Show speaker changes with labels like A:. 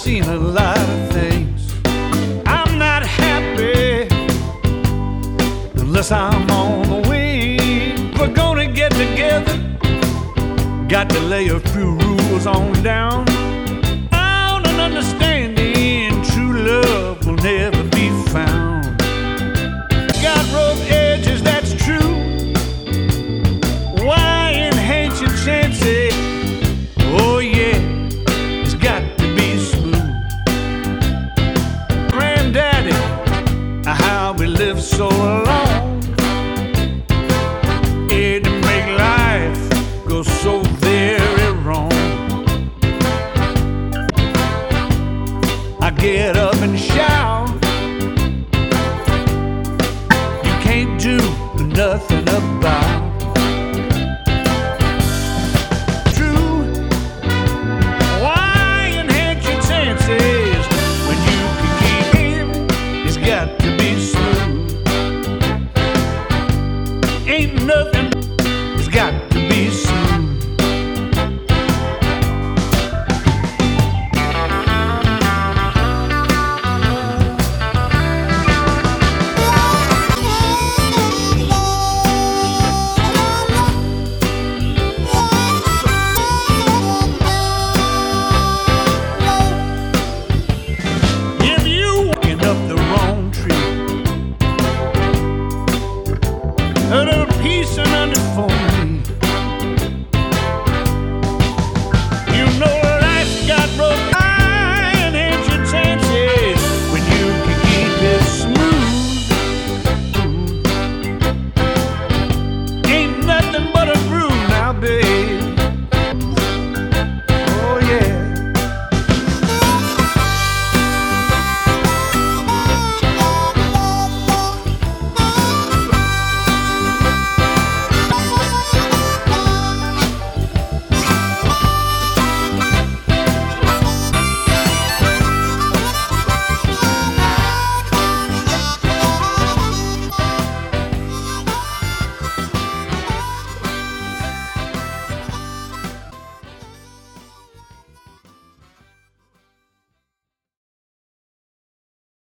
A: seen a lot of things. I'm not happy unless I'm on the wing. We're gonna get together, got to lay a few rules on down. Out and understanding, true love will never be found. Got rough edges, that's true. Why enhance your chances? Oh yeah, it's got to be smooth. Granddaddy, how we live so long, it make life go so very wrong. I get up and shout, you can't do nothing